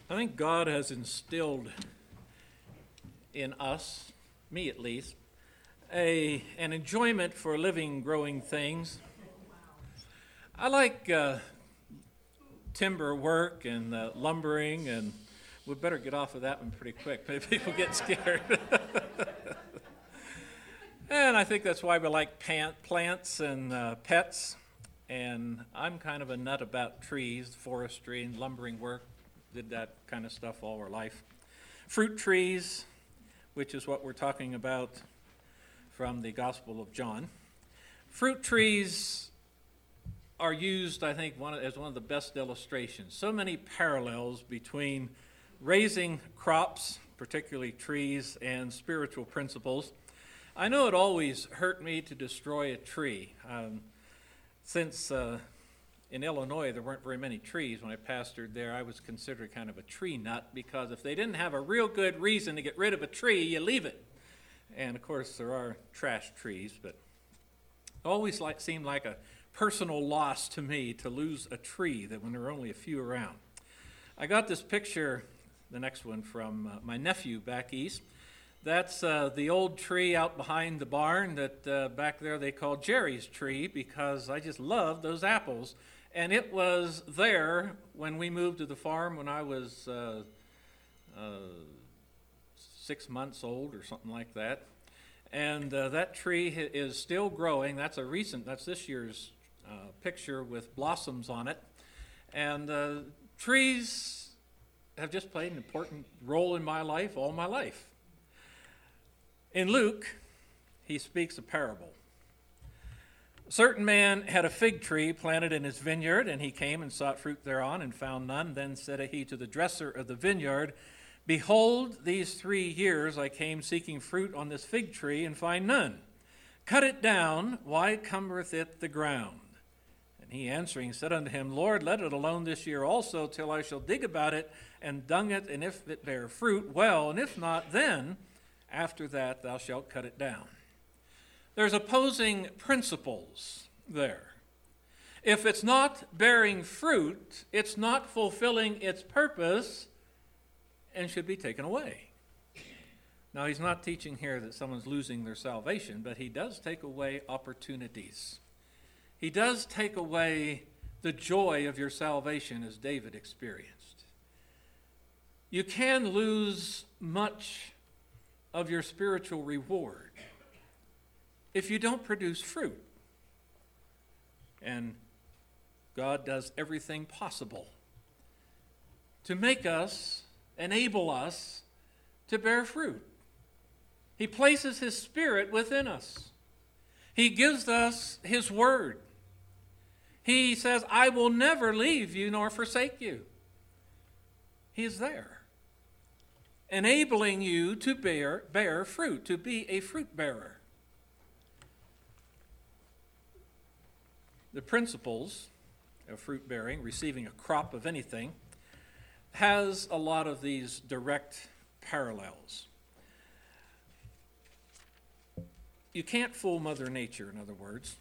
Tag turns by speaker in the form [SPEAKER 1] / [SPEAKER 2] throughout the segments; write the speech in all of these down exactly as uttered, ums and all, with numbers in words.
[SPEAKER 1] I think God has instilled in us, me at least, a an enjoyment for living, growing things. I like uh, timber work and uh, lumbering, and we better get off of that one pretty quick. Maybe people get scared. And I think that's why we like plant, plants and uh, pets. And I'm kind of a nut about trees, forestry, and lumbering work. Did that kind of stuff all our life. Fruit trees, which is what we're talking about from the Gospel of John. Fruit trees are used, I think, one, as one of the best illustrations. So many parallels between raising crops, particularly trees, and spiritual principles. I know it always hurt me to destroy a tree. Um, since uh, in Illinois there weren't very many trees when I pastored there, I was considered kind of a tree nut, because if they didn't have a real good reason to get rid of a tree, you leave it. And of course there are trash trees, but it always like, seemed like a personal loss to me to lose a tree that when there were only a few around. I got this picture, the next one, from uh, my nephew back east. That's uh, the old tree out behind the barn that uh, back there they call Jerry's tree, because I just loved those apples. And it was there when we moved to the farm when I was uh, uh, six months old or something like that. And uh, that tree is still growing. That's a recent, that's this year's uh, picture with blossoms on it. And uh, trees have just played an important role in my life all my life. In Luke, he speaks a parable. A certain man had a fig tree planted in his vineyard, and he came and sought fruit thereon, and found none. Then said he to the dresser of the vineyard, Behold, these three years I came seeking fruit on this fig tree, and find none. Cut it down, why cumbereth it the ground? And he answering said unto him, Lord, let it alone this year also, till I shall dig about it, and dung it, and if it bear fruit, well, and if not, then after that thou shalt cut it down. There's opposing principles there. If it's not bearing fruit, it's not fulfilling its purpose and should be taken away. Now, he's not teaching here that someone's losing their salvation, but he does take away opportunities. He does take away the joy of your salvation, as David experienced. You can lose much of your spiritual reward if you don't produce fruit. And God does everything possible to make us, enable us to bear fruit. He places his Spirit within us. He gives us his word. He says, I will never leave you nor forsake you. He is there, enabling you to bear, bear fruit, to be a fruit bearer. The principles of fruit bearing, receiving a crop of anything, has a lot of these direct parallels. You can't fool Mother Nature, in other words.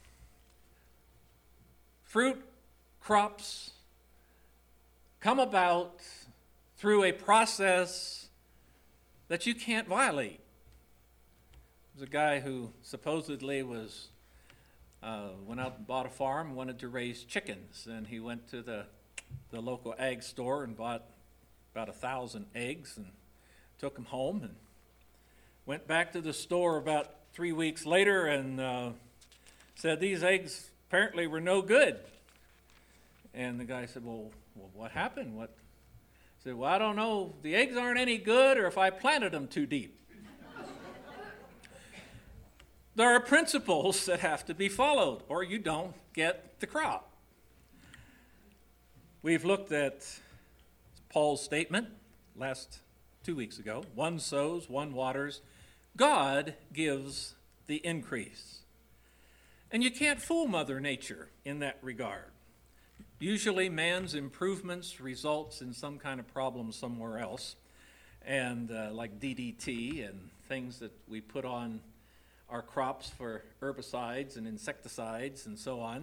[SPEAKER 1] Fruit crops come about through a process that you can't violate. There's a guy who supposedly was uh, went out and bought a farm, wanted to raise chickens, and he went to the the local ag store and bought about a thousand eggs and took them home, and went back to the store about three weeks later and uh, said these eggs apparently were no good. And the guy said, well, well what happened? What? He said, well, I don't know. The eggs aren't any good, or if I planted them too deep. There are principles that have to be followed, or you don't get the crop. We've looked at Paul's statement last two weeks ago. One sows, one waters. God gives the increase. And you can't fool Mother Nature in that regard. Usually man's improvements results in some kind of problem somewhere else, and uh, like D D T and things that we put on our crops for herbicides and insecticides and so on.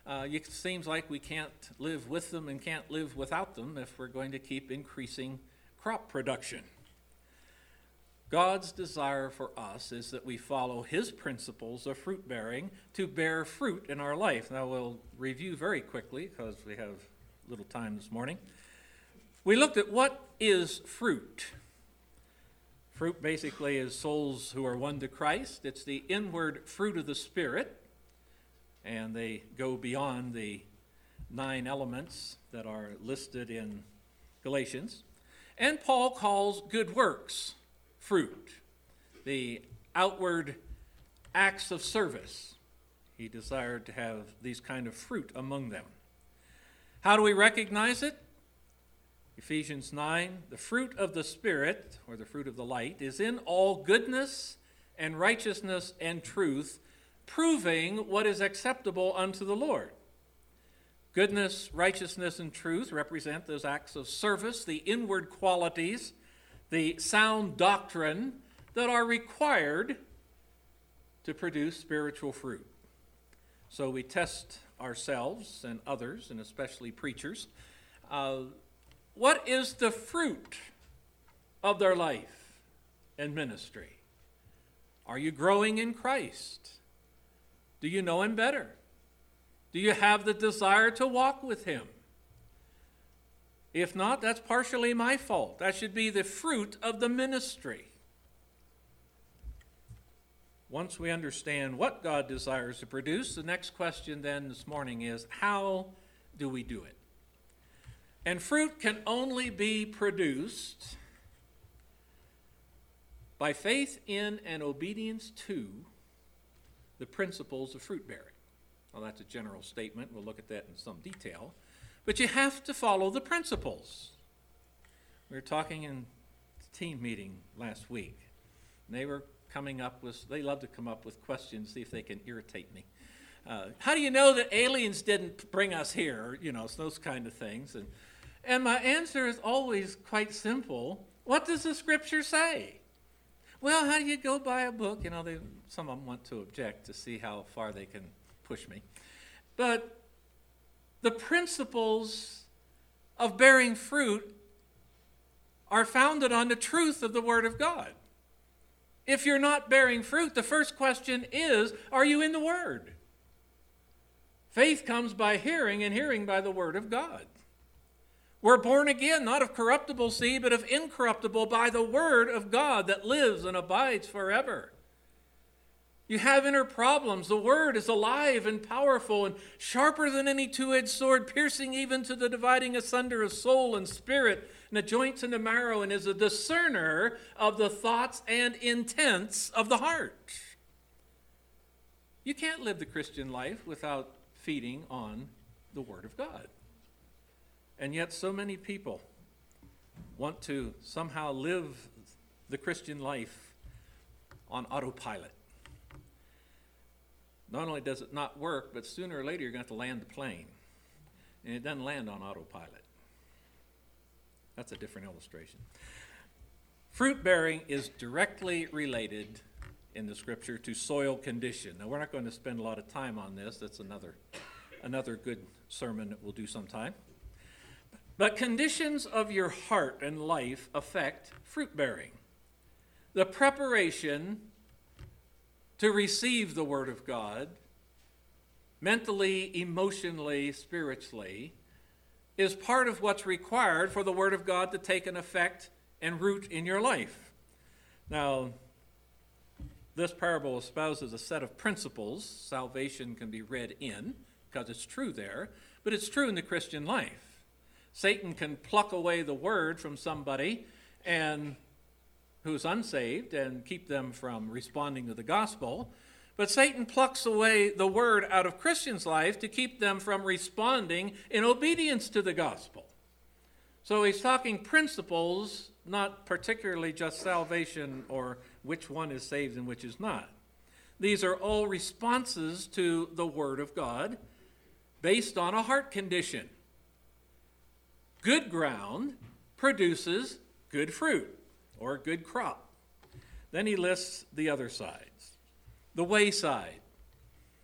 [SPEAKER 1] Uh, it seems like we can't live with them and can't live without them if we're going to keep increasing crop production. God's desire for us is that we follow his principles of fruit bearing to bear fruit in our life. Now we'll review very quickly because we have little time this morning. We looked at what is fruit. Fruit basically is souls who are won to Christ. It's the inward fruit of the Spirit, and they go beyond the nine elements that are listed in Galatians. And Paul calls good works fruit, the outward acts of service. He desired to have these kind of fruit among them. How do we recognize it? Ephesians nine, the fruit of the Spirit, or the fruit of the light, is in all goodness and righteousness and truth, proving what is acceptable unto the Lord. Goodness, righteousness, and truth represent those acts of service, the inward qualities, the sound doctrine that are required to produce spiritual fruit. So we test ourselves and others, and especially preachers. Uh, what is the fruit of their life and ministry? Are you growing in Christ? Do you know him better? Do you have the desire to walk with him? If not, that's partially my fault. That should be the fruit of the ministry. Once we understand what God desires to produce, the next question then this morning is, how do we do it? And fruit can only be produced by faith in and obedience to the principles of fruit bearing. Well, that's a general statement. We'll look at that in some detail. But you have to follow the principles. We were talking in the team meeting last week, and they were coming up with, they love to come up with questions, see if they can irritate me. Uh, how do you know that aliens didn't bring us here? You know, those kind of things. And, and my answer is always quite simple. What does the scripture say? Well, how do you go by a book? You know, they, some of them want to object to see how far they can push me. But the principles of bearing fruit are founded on the truth of the Word of God. If you're not bearing fruit, the first question is, are you in the Word? Faith comes by hearing, and hearing by the Word of God. We're born again, not of corruptible seed, but of incorruptible by the Word of God that lives and abides forever. You have inner problems. The Word is alive and powerful and sharper than any two-edged sword, piercing even to the dividing asunder of soul and spirit and the joints and the marrow, and is a discerner of the thoughts and intents of the heart. You can't live the Christian life without feeding on the Word of God. And yet so many people want to somehow live the Christian life on autopilot. Not only does it not work, but sooner or later you're going to have to land the plane. And it doesn't land on autopilot. That's a different illustration. Fruit bearing is directly related in the scripture to soil condition. Now, we're not going to spend a lot of time on this. That's another, another good sermon that we'll do sometime. But conditions of your heart and life affect fruit bearing. The preparation to receive the Word of God, mentally, emotionally, spiritually, is part of what's required for the Word of God to take an effect and root in your life. Now, this parable espouses a set of principles salvation can be read in, because it's true there, but it's true in the Christian life. Satan can pluck away the Word from somebody and who's unsaved and keep them from responding to the gospel. But Satan plucks away the Word out of Christians' life to keep them from responding in obedience to the gospel. So he's talking principles, not particularly just salvation or which one is saved and which is not. These are all responses to the Word of God based on a heart condition. Good ground produces good fruit, or a good crop. Then he lists the other sides. The wayside.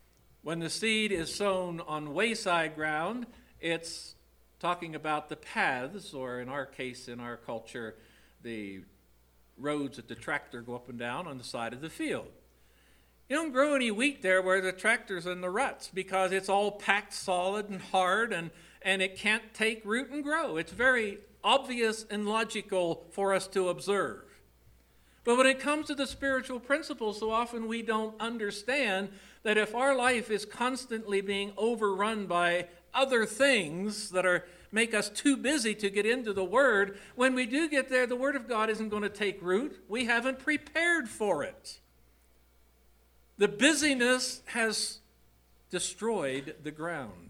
[SPEAKER 1] When the seed is sown on wayside ground, it's talking about the paths, or in our case, in our culture, the roads that the tractor go up and down on the side of the field. You don't grow any wheat there where the tractor's in the ruts, because it's all packed solid and hard, and, and it can't take root and grow. It's very obvious and logical for us to observe. But when it comes to the spiritual principles, so often we don't understand that if our life is constantly being overrun by other things that are make us too busy to get into the Word, when we do get there, the Word of God isn't going to take root. We haven't prepared for it. The busyness has destroyed the ground.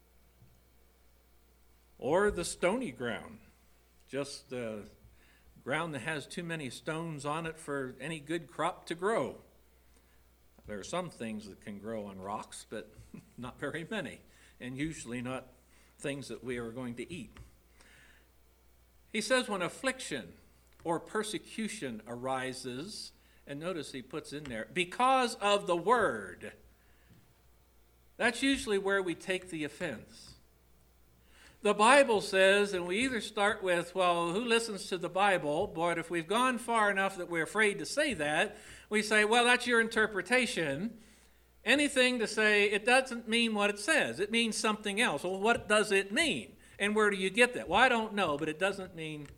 [SPEAKER 1] Or the stony ground, just uh, ground that has too many stones on it for any good crop to grow. There are some things that can grow on rocks, but not very many, and usually not things that we are going to eat. He says when affliction or persecution arises, and notice he puts in there, because of the word, that's usually where we take the offense. The Bible says, and we either start with, well, who listens to the Bible? But if we've gone far enough that we're afraid to say that, we say, well, that's your interpretation. Anything to say, it doesn't mean what it says. It means something else. Well, what does it mean? And where do you get that? Well, I don't know, but it doesn't mean.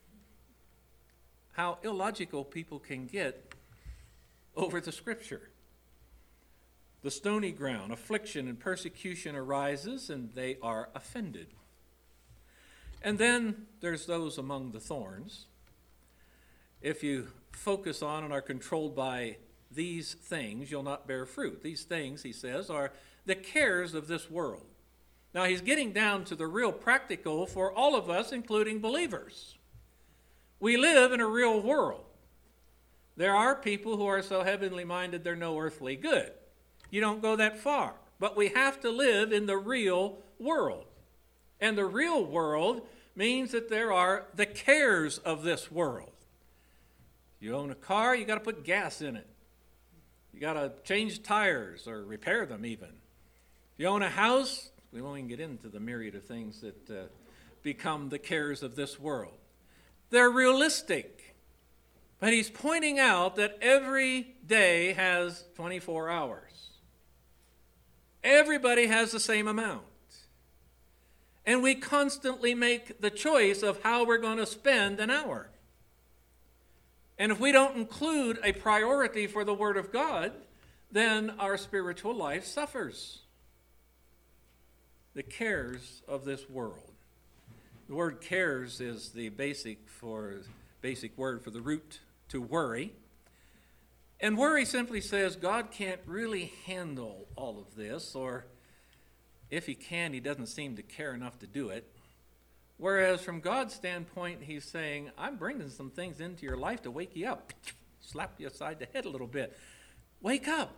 [SPEAKER 1] How illogical people can get over the Scripture. The stony ground, affliction and persecution arises, and they are offended. And then there's those among the thorns. If you focus on and are controlled by these things, you'll not bear fruit. These things, he says, are the cares of this world. Now, he's getting down to the real practical for all of us, including believers. We live in a real world. There are people who are so heavenly minded they're no earthly good. You don't go that far. But we have to live in the real world. And the real world means that there are the cares of this world. You own a car, you got to put gas in it. You got to change tires or repair them even. If you own a house, we won't even get into the myriad of things that uh, become the cares of this world. They're realistic. But he's pointing out that every day has twenty-four hours. Everybody has the same amount. And we constantly make the choice of how we're going to spend an hour. And if we don't include a priority for the Word of God, then our spiritual life suffers. The cares of this world. The word cares is the basic for basic word for the root to worry. And worry simply says God can't really handle all of this, or if he can, he doesn't seem to care enough to do it. Whereas from God's standpoint, he's saying, I'm bringing some things into your life to wake you up. Slap you aside the head a little bit. Wake up.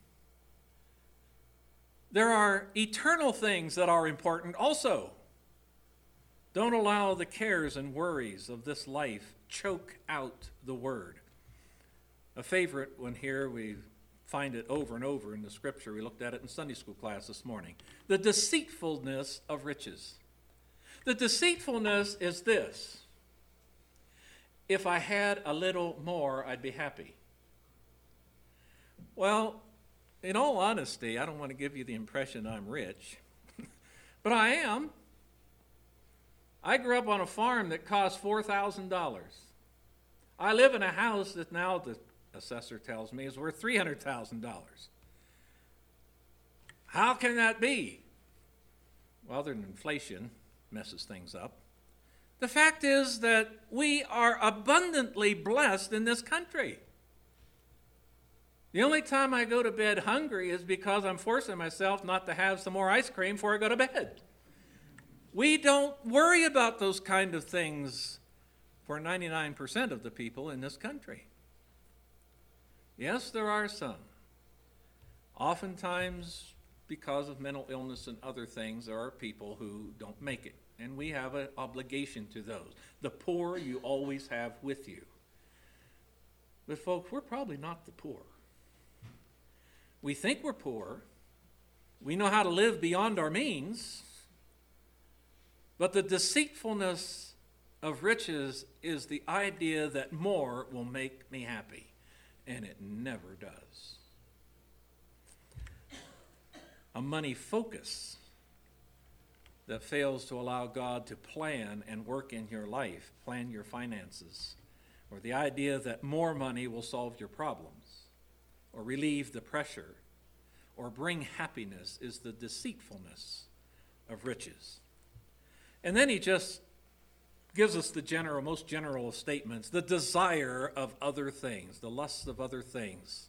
[SPEAKER 1] There are eternal things that are important also. Don't allow the cares and worries of this life choke out the word. A favorite one here, we find it over and over in the Scripture. We looked at it in Sunday school class this morning. The deceitfulness of riches. The deceitfulness is this: if I had a little more, I'd be happy. Well, in all honesty, I don't want to give you the impression I'm rich, but I am. I grew up on a farm that cost four thousand dollars. I live in a house that now the assessor tells me is worth three hundred thousand dollars. How can that be? Well, other than inflation messes things up. The fact is that we are abundantly blessed in this country. The only time I go to bed hungry is because I'm forcing myself not to have some more ice cream before I go to bed. We don't worry about those kind of things for ninety-nine percent of the people in this country. Yes, there are some. Oftentimes, because of mental illness and other things, there are people who don't make it. And we have an obligation to those. The poor you always have with you. But folks, we're probably not the poor. We think we're poor, We know how to live beyond our means, but the deceitfulness of riches is the idea that more will make me happy, and it never does. A money focus that fails to allow God to plan and work in your life, plan your finances, or the idea that more money will solve your problems, or relieve the pressure, or bring happiness, is the deceitfulness of riches. And then he just gives us the general, most general of statements, the desire of other things, the lusts of other things.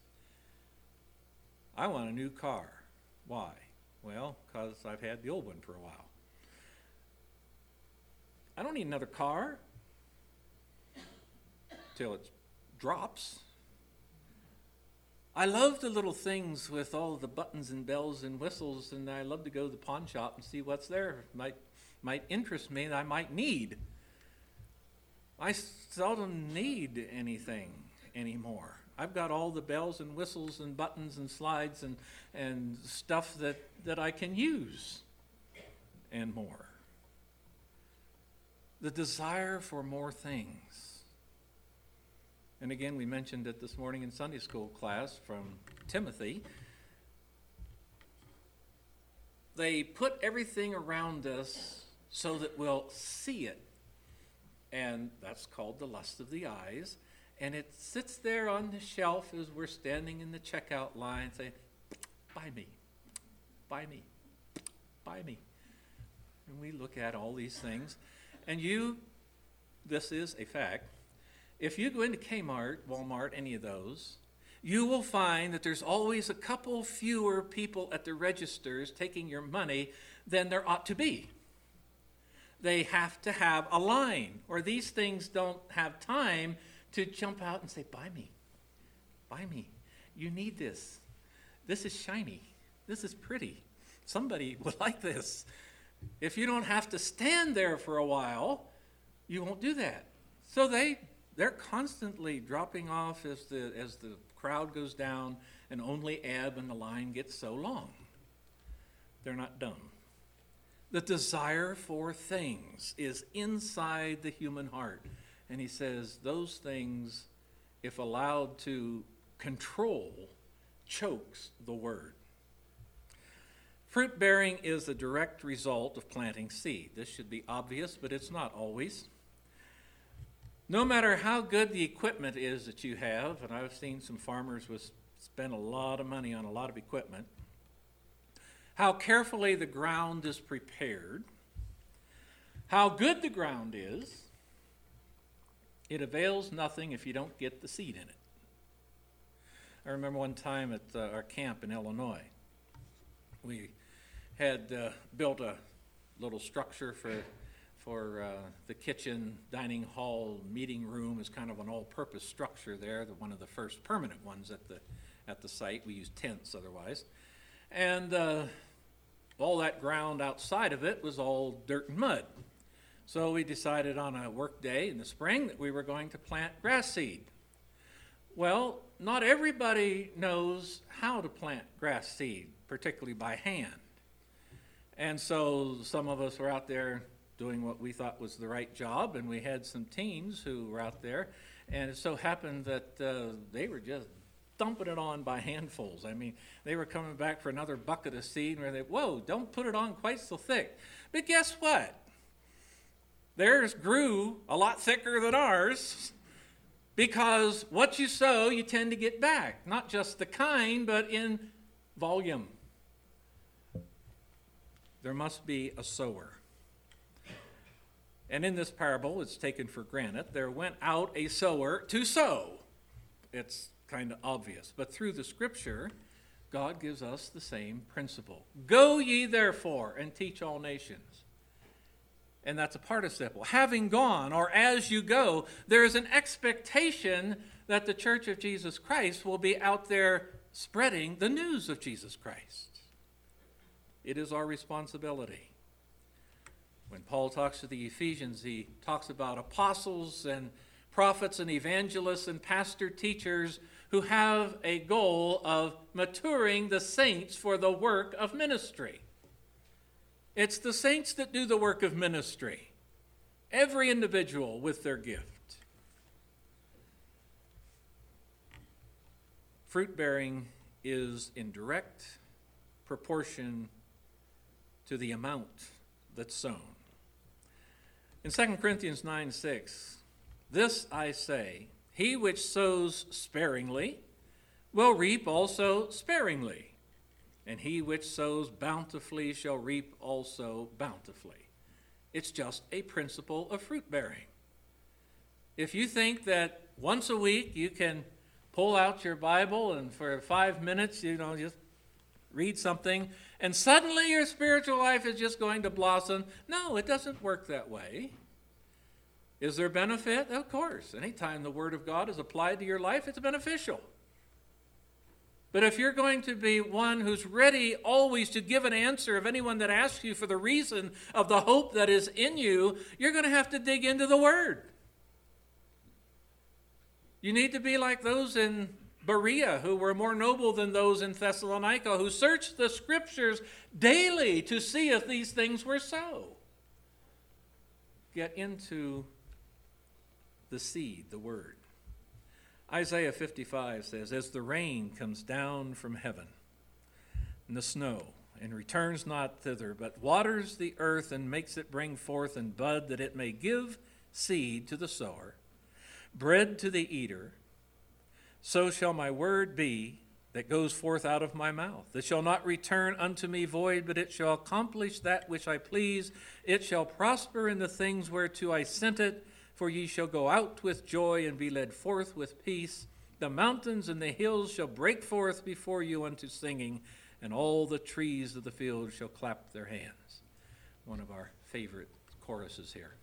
[SPEAKER 1] I want a new car. Why? Well, because I've had the old one for a while. I don't need another car till it drops. I love the little things with all the buttons and bells and whistles, and I love to go to the pawn shop and see what's there. Might might interest me and I might need. I seldom need anything anymore. I've got all the bells and whistles and buttons and slides and, and stuff that, that I can use and more. The desire for more things. And again, we mentioned it this morning in Sunday school class from Timothy. They put everything around us so that we'll see it. And that's called the lust of the eyes. And it sits there on the shelf as we're standing in the checkout line saying, buy me, buy me, buy me. And we look at all these things. And you, this is a fact, if you go into Kmart, Walmart, any of those, you will find that there's always a couple fewer people at the registers taking your money than there ought to be. They have to have a line, or these things don't have time to jump out and say, buy me, buy me. You need this. This is shiny. This is pretty. Somebody would like this. If you don't have to stand there for a while, you won't do that. So they, they're constantly dropping off as the, as the crowd goes down and only ebb and the line gets so long. They're not dumb. The desire for things is inside the human heart. And he says those things, if allowed to control, chokes the word. Fruit bearing is a direct result of planting seed. This should be obvious, but it's not always. No matter how good the equipment is that you have, and I've seen some farmers with spend a lot of money on a lot of equipment, how carefully the ground is prepared, how good the ground is, it avails nothing if you don't get the seed in it. I remember one time at uh, our camp in Illinois, we had uh, built a little structure for for uh, the kitchen, dining hall, meeting room is kind of an all-purpose structure there, the, one of the first permanent ones at the at the site. We used tents otherwise. And uh, all that ground outside of it was all dirt and mud. So we decided on a work day in the spring that we were going to plant grass seed. Well, not everybody knows how to plant grass seed, particularly by hand. And so some of us were out there doing what we thought was the right job, and we had some teens who were out there, and it so happened that uh, they were just dumping it on by handfuls. I mean, they were coming back for another bucket of seed, where they, whoa, don't put it on quite so thick. But guess what? Theirs grew a lot thicker than ours, because what you sow, you tend to get back. Not just the kind, but in volume. There must be a sower. And in this parable, it's taken for granted, there went out a sower to sow. It's kind of obvious. But through the scripture, God gives us the same principle. Go ye therefore and teach all nations. And that's a participle. Having gone, or as you go, there is an expectation that the Church of Jesus Christ will be out there spreading the news of Jesus Christ. It is our responsibility. When Paul talks to the Ephesians, he talks about apostles and prophets and evangelists and pastor teachers who have a goal of maturing the saints for the work of ministry. It's the saints that do the work of ministry, every individual with their gift. Fruit bearing is in direct proportion to the amount that's sown. In Second Corinthians nine six, this I say, he which sows sparingly will reap also sparingly, and he which sows bountifully shall reap also bountifully. It's just a principle of fruit bearing. If you think that once a week you can pull out your Bible and for five minutes, you know, just read something, and suddenly your spiritual life is just going to blossom. No, it doesn't work that way. Is there benefit? Of course. Anytime the Word of God is applied to your life, it's beneficial. But if you're going to be one who's ready always to give an answer of anyone that asks you for the reason of the hope that is in you, you're going to have to dig into the Word. You need to be like those in Berea, who were more noble than those in Thessalonica, who searched the Scriptures daily to see if these things were so. Get into the seed, the Word. Isaiah fifty-five says, as the rain comes down from heaven, and the snow, and returns not thither, but waters the earth and makes it bring forth and bud, that it may give seed to the sower, bread to the eater, so shall my word be that goes forth out of my mouth. It shall not return unto me void, but it shall accomplish that which I please. It shall prosper in the things whereto I sent it. For ye shall go out with joy and be led forth with peace. The mountains and the hills shall break forth before you unto singing, and all the trees of the field shall clap their hands. One of our favorite choruses here.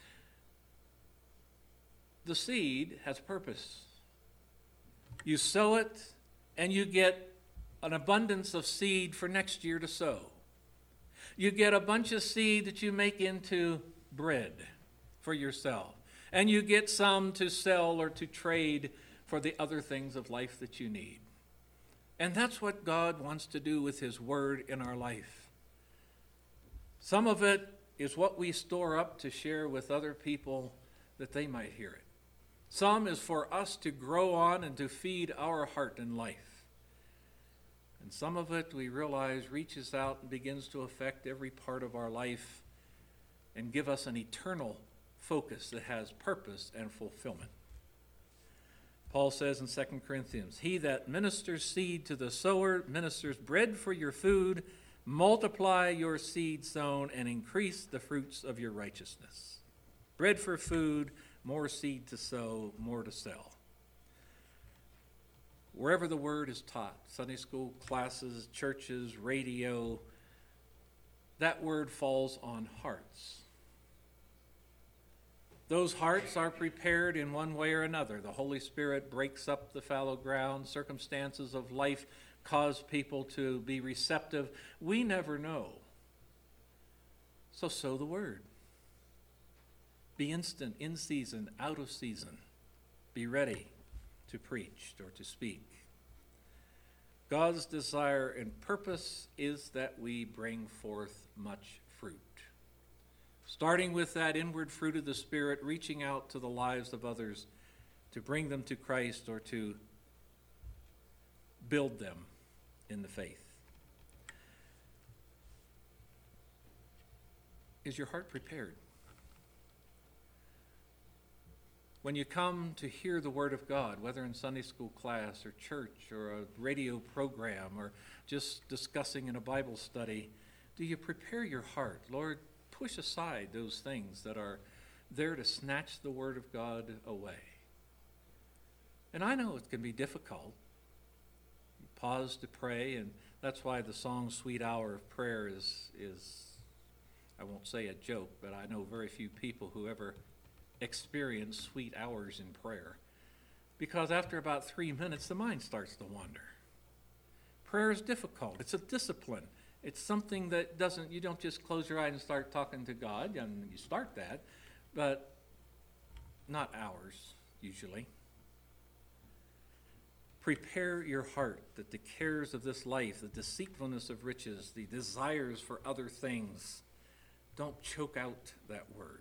[SPEAKER 1] The seed has purpose. You sow it, and you get an abundance of seed for next year to sow. You get a bunch of seed that you make into bread for yourself. And you get some to sell or to trade for the other things of life that you need. And that's what God wants to do with His Word in our life. Some of it is what we store up to share with other people that they might hear it. Some is for us to grow on and to feed our heart and life. And some of it, we realize, reaches out and begins to affect every part of our life and give us an eternal focus that has purpose and fulfillment. Paul says in Second Corinthians, he that ministers seed to the sower ministers bread for your food. Multiply your seed sown and increase the fruits of your righteousness. Bread for food, more seed to sow, more to sell. Wherever the word is taught, Sunday school classes, churches, radio, that word falls on hearts. Those hearts are prepared in one way or another. The Holy Spirit breaks up the fallow ground. Circumstances of life cause people to be receptive. We never know. So sow the word. Be instant, in season, out of season. Be ready to preach or to speak. God's desire and purpose is that we bring forth much fruit. Starting with that inward fruit of the Spirit, reaching out to the lives of others to bring them to Christ or to build them in the faith. Is your heart prepared? When you come to hear the Word of God, whether in Sunday school class or church or a radio program or just discussing in a Bible study, do you prepare your heart? Lord, push aside those things that are there to snatch the Word of God away. And I know it can be difficult. You pause to pray, and that's why the song Sweet Hour of Prayer is, is, I won't say a joke, but I know very few people who ever experience sweet hours in prayer. Because after about three minutes, the mind starts to wander. Prayer is difficult. It's a discipline. It's something that doesn't, you don't just close your eyes and start talking to God, and you start that, but not hours, usually. Prepare your heart that the cares of this life, the deceitfulness of riches, the desires for other things, don't choke out that word.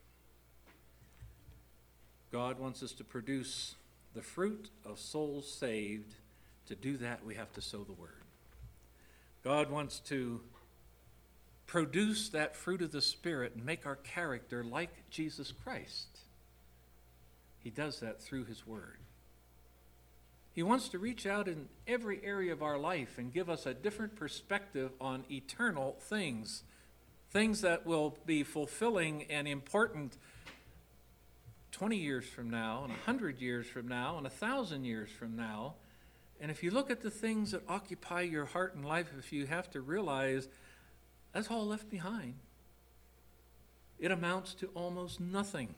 [SPEAKER 1] God wants us to produce the fruit of souls saved. To do that, we have to sow the word. God wants to produce that fruit of the Spirit and make our character like Jesus Christ. He does that through his word. He wants to reach out in every area of our life and give us a different perspective on eternal things, things that will be fulfilling and important twenty years from now, and one hundred years from now, and one thousand years from now. And if you look at the things that occupy your heart and life, if you have to realize that's all left behind, it amounts to almost nothing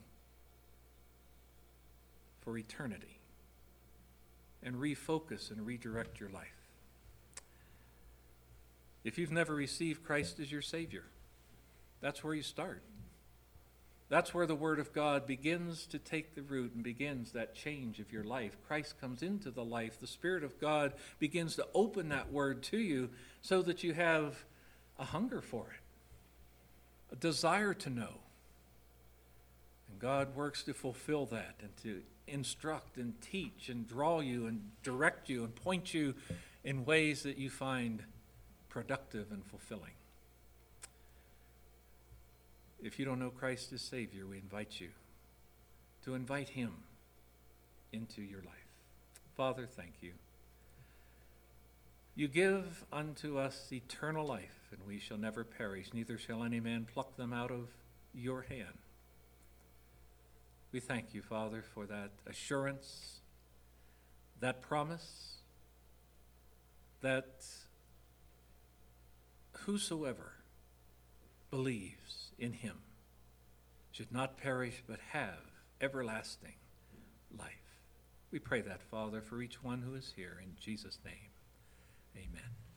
[SPEAKER 1] for eternity. And refocus and redirect your life. If you've never received Christ as your Savior, that's where you start. That's where the Word of God begins to take the root and begins that change of your life. Christ comes into the life. The Spirit of God begins to open that Word to you so that you have a hunger for it, a desire to know. And God works to fulfill that and to instruct and teach and draw you and direct you and point you in ways that you find productive and fulfilling. If you don't know Christ as Savior, we invite you to invite him into your life. Father, thank you. You give unto us eternal life, and we shall never perish, neither shall any man pluck them out of your hand. We thank you, Father, for that assurance, that promise, that whosoever believes in him should not perish but have everlasting life. We pray that, Father, for each one who is here. In Jesus' name, amen.